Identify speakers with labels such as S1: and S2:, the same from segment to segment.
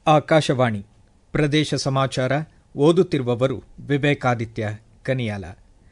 S1: ಆಕಾಶವಾಣಿ ಪ್ರದೇಶ ಸಮಾಚಾರ ಓದುತ್ತಿರುವವರು ವಿವೇಕಾದಿತ್ಯ ಕನಿಯಾಲ.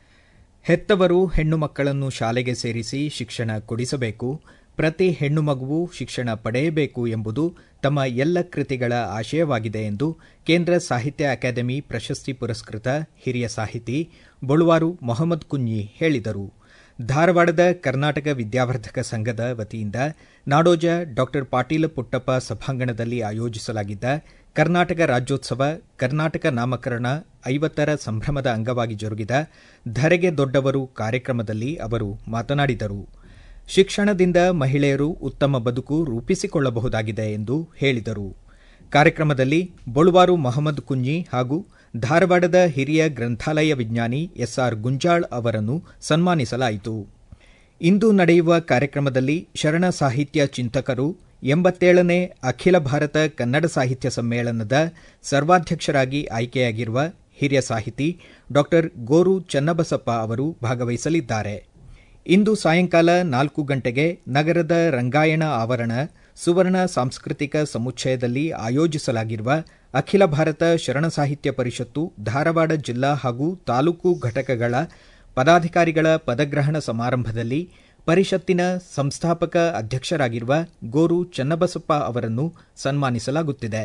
S1: ಹೆತ್ತವರು ಹೆಣ್ಣು ಮಕ್ಕಳನ್ನು ಶಾಲೆಗೆ ಸೇರಿಸಿ ಶಿಕ್ಷಣ ಕೊಡಿಸಬೇಕು, ಪ್ರತಿ ಹೆಣ್ಣು ಮಗುವು ಶಿಕ್ಷಣ ಪಡೆಯಬೇಕು ಎಂಬುದು ತಮ್ಮ ಎಲ್ಲ ಕೃತಿಗಳ ಆಶಯವಾಗಿದೆ ಎಂದು ಕೇಂದ್ರ ಸಾಹಿತ್ಯ ಅಕಾಡೆಮಿ ಪ್ರಶಸ್ತಿ ಪುರಸ್ಕೃತ ಹಿರಿಯ ಸಾಹಿತಿ ಬೊಳುವಾರು ಮೊಹಮ್ಮದ್ ಕುಂಞಿ ಹೇಳಿದರು. ಧಾರವಾಡದ ಕರ್ನಾಟಕ ವಿದ್ಯಾವರ್ಧಕ ಸಂಘದ ವತಿಯಿಂದ ನಾಡೋಜ ಡಾ ಪಾಟೀಲ ಪುಟ್ಟಪ್ಪ ಸಭಾಂಗಣದಲ್ಲಿ ಆಯೋಜಿಸಲಾಗಿದ್ದ ಕರ್ನಾಟಕ ರಾಜ್ಯೋತ್ಸವ ಕರ್ನಾಟಕ ನಾಮಕರಣ 50ರ ಸಂಭ್ರಮದ ಅಂಗವಾಗಿ ಜರುಗಿದ ಧರೆಗೆ ದೊಡ್ಡವರು ಕಾರ್ಯಕ್ರಮದಲ್ಲಿ ಅವರು ಮಾತನಾಡಿದರು. ಶಿಕ್ಷಣದಿಂದ ಮಹಿಳೆಯರು ಉತ್ತಮ ಬದುಕು ರೂಪಿಸಿಕೊಳ್ಳಬಹುದಾಗಿದೆ ಎಂದು ಹೇಳಿದರು. ಕಾರ್ಯಕ್ರಮದಲ್ಲಿ ಬೊಳುವಾರು ಮೊಹಮ್ಮದ್ ಕುಂಞಿ ಹಾಗೂ ಧಾರವಾಡದ ಹಿರಿಯ ಗ್ರಂಥಾಲಯ ವಿಜ್ಞಾನಿ ಎಸ್ಆರ್ ಗುಂಜಾಳ್ ಅವರನ್ನು ಸನ್ಮಾನಿಸಲಾಯಿತು. ಇಂದು ನಡೆಯುವ ಕಾರ್ಯಕ್ರಮದಲ್ಲಿ ಶರಣ ಸಾಹಿತ್ಯ ಚಿಂತಕರು 87ನೇ ಅಖಿಲ ಭಾರತ ಕನ್ನಡ ಸಾಹಿತ್ಯ ಸಮ್ಮೇಳನದ ಸರ್ವಾಧ್ಯಕ್ಷರಾಗಿ ಆಯ್ಕೆಯಾಗಿರುವ ಹಿರಿಯ ಸಾಹಿತಿ ಡಾ ಗೋರು ಚನ್ನಬಸಪ್ಪ ಅವರು ಭಾಗವಹಿಸಲಿದ್ದಾರೆ. ಇಂದು ಸಾಯಂಕಾಲ 4 ಗಂಟೆಗೆ ನಗರದ ರಂಗಾಯಣ ಆವರಣ ಸುವರ್ಣ ಸಾಂಸ್ಕೃತಿಕ ಸಮುಚ್ಚಯದಲ್ಲಿ ಆಯೋಜಿಸಲಾಗಿರುವ ಅಖಿಲ ಭಾರತ ಶರಣ ಸಾಹಿತ್ಯ ಪರಿಷತ್ತು ಧಾರವಾಡ ಜಿಲ್ಲಾ ಹಾಗೂ ತಾಲೂಕು ಘಟಕಗಳ ಪದಾಧಿಕಾರಿಗಳ ಪದಗ್ರಹಣ ಸಮಾರಂಭದಲ್ಲಿ ಪರಿಷತ್ತಿನ ಸಂಸ್ಥಾಪಕ ಅಧ್ಯಕ್ಷರಾಗಿರುವ ಗೋರು ಚನ್ನಬಸಪ್ಪ ಅವರನ್ನು ಸನ್ಮಾನಿಸಲಾಗುತ್ತಿದೆ.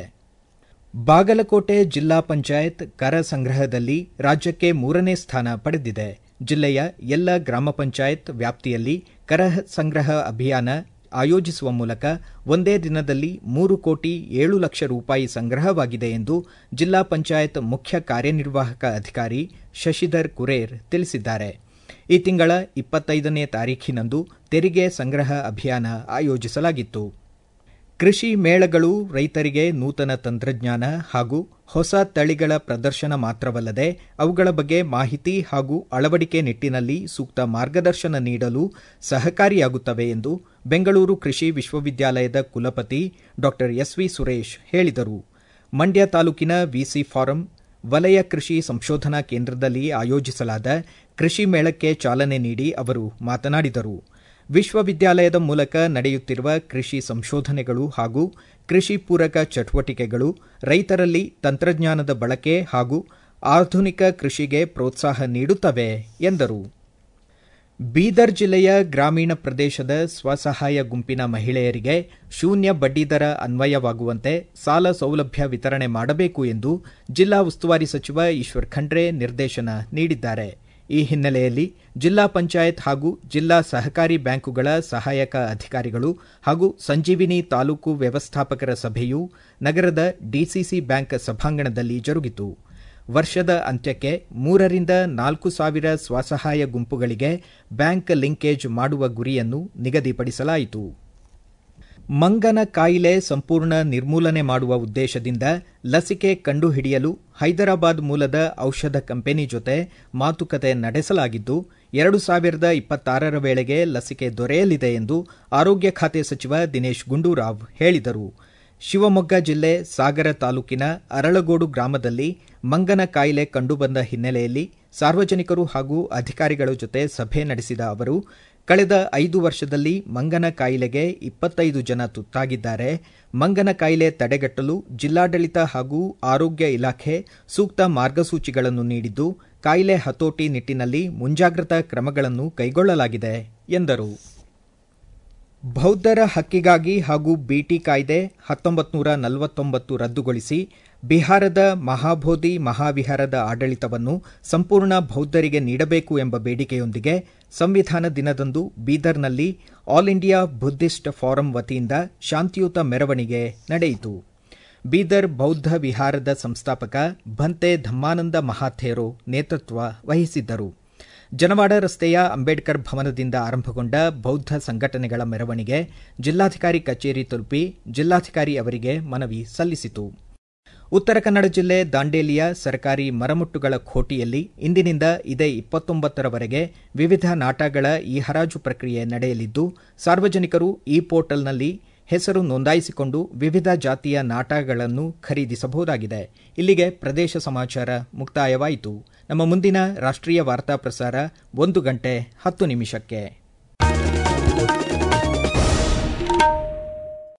S1: ಬಾಗಲಕೋಟೆ ಜಿಲ್ಲಾ ಪಂಚಾಯತ್ ಕರ ಸಂಗ್ರಹದಲ್ಲಿ ರಾಜ್ಯಕ್ಕೆ 3ನೇ ಸ್ಥಾನ ಪಡೆದಿದೆ. ಜಿಲ್ಲೆಯ ಎಲ್ಲ ಗ್ರಾಮ ಪಂಚಾಯತ್ ವ್ಯಾಪ್ತಿಯಲ್ಲಿ ಕರ ಸಂಗ್ರಹ ಅಭಿಯಾನ ಆಯೋಜಿಸುವ ಮೂಲಕ ಒಂದೇ ದಿನದಲ್ಲಿ 3 ಕೋಟಿ 7 ಲಕ್ಷ ರೂಪಾಯಿ ಸಂಗ್ರಹವಾಗಿದೆ ಎಂದು ಜಿಲ್ಲಾ ಪಂಚಾಯತ್ ಮುಖ್ಯ ಕಾರ್ಯನಿರ್ವಾಹಕ ಅಧಿಕಾರಿ ಶಶಿಧರ್ ಕುರೇರ್ ತಿಳಿಸಿದ್ದಾರೆ. ಈ ತಿಂಗಳ 25ನೇ ತಾರೀಖಿನಂದು ತೆರಿಗೆ ಸಂಗ್ರಹ ಅಭಿಯಾನ ಆಯೋಜಿಸಲಾಗಿತ್ತು. ಕೃಷಿ ಮೇಳಗಳು ರೈತರಿಗೆ ನೂತನ ತಂತ್ರಜ್ಞಾನ ಹಾಗೂ ಹೊಸ ತಳಿಗಳ ಪ್ರದರ್ಶನ ಮಾತ್ರವಲ್ಲದೆ ಅವುಗಳ ಬಗ್ಗೆ ಮಾಹಿತಿ ಹಾಗೂ ಅಳವಡಿಕೆ ನಿಟ್ಟಿನಲ್ಲಿ ಸೂಕ್ತ ಮಾರ್ಗದರ್ಶನ ನೀಡಲು ಸಹಕಾರಿಯಾಗುತ್ತವೆ ಎಂದು ಬೆಂಗಳೂರು ಕೃಷಿ ವಿಶ್ವವಿದ್ಯಾಲಯದ ಕುಲಪತಿ ಡಾ ಎಸ್ವಿ ಸುರೇಶ್ ಹೇಳಿದರು. ಮಂಡ್ಯ ತಾಲೂಕಿನ ವಿಸಿ ಫಾರಂ ವಲಯ ಕೃಷಿ ಸಂಶೋಧನಾ ಕೇಂದ್ರದಲ್ಲಿ ಆಯೋಜಿಸಲಾದ ಕೃಷಿ ಮೇಳಕ್ಕೆ ಚಾಲನೆ ನೀಡಿ ಅವರು ಮಾತನಾಡಿದರು. ವಿಶ್ವವಿದ್ಯಾಲಯದ ಮೂಲಕ ನಡೆಯುತ್ತಿರುವ ಕೃಷಿ ಸಂಶೋಧನೆಗಳು ಹಾಗೂ ಕೃಷಿ ಪೂರಕ ಚಟುವಟಿಕೆಗಳು ರೈತರಲ್ಲಿ ತಂತ್ರಜ್ಞಾನದ ಬಳಕೆ ಹಾಗೂ ಆಧುನಿಕ ಕೃಷಿಗೆ ಪ್ರೋತ್ಸಾಹ ನೀಡುತ್ತವೆ ಎಂದರು. ಬೀದರ್ ಜಿಲ್ಲೆಯ ಗ್ರಾಮೀಣ ಪ್ರದೇಶದ ಸ್ವಸಹಾಯ ಗುಂಪಿನ ಮಹಿಳೆಯರಿಗೆ ಶೂನ್ಯ ಬಡ್ಡಿದರ ಅನ್ವಯವಾಗುವಂತೆ ಸಾಲ ಸೌಲಭ್ಯ ವಿತರಣೆ ಮಾಡಬೇಕು ಎಂದು ಜಿಲ್ಲಾ ಉಸ್ತುವಾರಿ ಸಚಿವ ಈಶ್ವರ್ ಖಂಡ್ರೆ ನಿರ್ದೇಶನ ನೀಡಿದ್ದಾರೆ. ಈ ಹಿನ್ನೆಲೆಯಲ್ಲಿ ಜಿಲ್ಲಾ ಪಂಚಾಯತ್ ಹಾಗೂ ಜಿಲ್ಲಾ ಸಹಕಾರಿ ಬ್ಯಾಂಕುಗಳ ಸಹಾಯಕ ಅಧಿಕಾರಿಗಳು ಹಾಗೂ ಸಂಜೀವಿನಿ ತಾಲೂಕು ವ್ಯವಸ್ಥಾಪಕರ ಸಭೆಯು ನಗರದ ಡಿಸಿಸಿ ಬ್ಯಾಂಕ್ ಸಭಾಂಗಣದಲ್ಲಿ ಜರುಗಿತು. ವರ್ಷದ ಅಂತ್ಯಕ್ಕೆ 3ರಿಂದ 4 ಸಾವಿರ ಸ್ವಸಹಾಯ ಗುಂಪುಗಳಿಗೆ ಬ್ಯಾಂಕ್ ಲಿಂಕೇಜ್ ಮಾಡುವ ಗುರಿಯನ್ನು ನಿಗದಿಪಡಿಸಲಾಯಿತು. ಮಂಗನ ಕಾಯಿಲೆ ಸಂಪೂರ್ಣ ನಿರ್ಮೂಲನೆ ಮಾಡುವ ಉದ್ದೇಶದಿಂದ ಲಸಿಕೆ ಕಂಡುಹಿಡಿಯಲು ಹೈದರಾಬಾದ್ ಮೂಲದ ಔಷಧ ಕಂಪನಿ ಜೊತೆ ಮಾತುಕತೆ ನಡೆಸಲಾಗಿದ್ದು 2026ರ ವೇಳೆಗೆ ಲಸಿಕೆ ದೊರೆಯಲಿದೆ ಎಂದು ಆರೋಗ್ಯ ಖಾತೆ ಸಚಿವ ದಿನೇಶ್ ಗುಂಡೂರಾವ್ ಹೇಳಿದರು. ಶಿವಮೊಗ್ಗ ಜಿಲ್ಲೆ ಸಾಗರ ತಾಲೂಕಿನ ಅರಳಗೋಡು ಗ್ರಾಮದಲ್ಲಿ ಮಂಗನ ಕಾಯಿಲೆ ಕಂಡುಬಂದ ಹಿನ್ನೆಲೆಯಲ್ಲಿ ಸಾರ್ವಜನಿಕರು ಹಾಗೂ ಅಧಿಕಾರಿಗಳ ಜೊತೆ ಸಭೆ ನಡೆಸಿದ ಅವರು ಕಳೆದ 5 ವರ್ಷದಲ್ಲಿ ಮಂಗನ ಕಾಯಿಲೆಗೆ 25 ಜನ ತುತ್ತಾಗಿದ್ದಾರೆ. ಮಂಗನ ಕಾಯಿಲೆ ತಡೆಗಟ್ಟಲು ಜಿಲ್ಲಾಡಳಿತ ಹಾಗೂ ಆರೋಗ್ಯ ಇಲಾಖೆ ಸೂಕ್ತ ಮಾರ್ಗಸೂಚಿಗಳನ್ನು ನೀಡಿದ್ದು ಕಾಯಿಲೆ ಹತೋಟಿ ನಿಟ್ಟಿನಲ್ಲಿ ಮುಂಜಾಗ್ರತಾ ಕ್ರಮಗಳನ್ನು ಕೈಗೊಳ್ಳಲಾಗಿದೆ ಎಂದರು. ಬೌದ್ಧರ ಹಕ್ಕಿಗಾಗಿ ಹಾಗೂ ಬಿಟಿ ಕಾಯ್ದೆ 1949 ರದ್ದುಗೊಳಿಸಿ ಬಿಹಾರದ ಮಹಾಬೋಧಿ ಮಹಾವಿಹಾರದ ಆಡಳಿತವನ್ನು ಸಂಪೂರ್ಣ ಬೌದ್ಧರಿಗೆ ನೀಡಬೇಕು ಎಂಬ ಬೇಡಿಕೆಯೊಂದಿಗೆ ಸಂವಿಧಾನ ದಿನದಂದು ಬೀದರ್ನಲ್ಲಿ ಆಲ್ ಇಂಡಿಯಾ ಬುದ್ಧಿಸ್ಟ್ ಫಾರಂ ವತಿಯಿಂದ ಶಾಂತಿಯುತ ಮೆರವಣಿಗೆ ನಡೆಯಿತು. ಬೀದರ್ ಬೌದ್ಧ ವಿಹಾರದ ಸಂಸ್ಥಾಪಕ ಭಂತೆ ಧಮ್ಮಾನಂದ ಮಹಾಥೇರೋ ನೇತೃತ್ವ ವಹಿಸಿದ್ದರು. ಜನವಾಡ ರಸ್ತೆಯ ಅಂಬೇಡ್ಕರ್ ಭವನದಿಂದ ಆರಂಭಗೊಂಡ ಬೌದ್ಧ ಸಂಘಟನೆಗಳ ಮೆರವಣಿಗೆ ಜಿಲ್ಲಾಧಿಕಾರಿ ಕಚೇರಿ ತಲುಪಿ ಜಿಲ್ಲಾಧಿಕಾರಿ ಅವರಿಗೆ ಮನವಿ ಸಲ್ಲಿಸಿತು. ಉತ್ತರ ಕನ್ನಡ ಜಿಲ್ಲೆ ದಾಂಡೇಲಿಯ ಸರ್ಕಾರಿ ಮರಮುಟ್ಟುಗಳ ಖೋಟಿಯಲ್ಲಿ ಇಂದಿನಿಂದ ಇದೇ 29ರವರೆಗೆ ವಿವಿಧ ನಾಟಗಳ ಈ ಹರಾಜು ಪ್ರಕ್ರಿಯೆ ನಡೆಯಲಿದ್ದು ಸಾರ್ವಜನಿಕರು ಈ ಪೋರ್ಟಲ್ನಲ್ಲಿ ಹೆಸರು ನೋಂದಾಯಿಸಿಕೊಂಡು ವಿವಿಧ ಜಾತಿಯ ನಾಟಗಳನ್ನು ಖರೀದಿಸಬಹುದಾಗಿದೆ. ಇಲ್ಲಿಗೆ ಪ್ರದೇಶ ಸಮಾಚಾರ ಮುಕ್ತಾಯವಾಯಿತು. ನಮ್ಮ ಮುಂದಿನ ರಾಷ್ಟ್ರೀಯ ವಾರ್ತಾ ಪ್ರಸಾರ 1 ಗಂಟೆ 10 ನಿಮಿಷಕ್ಕೆ.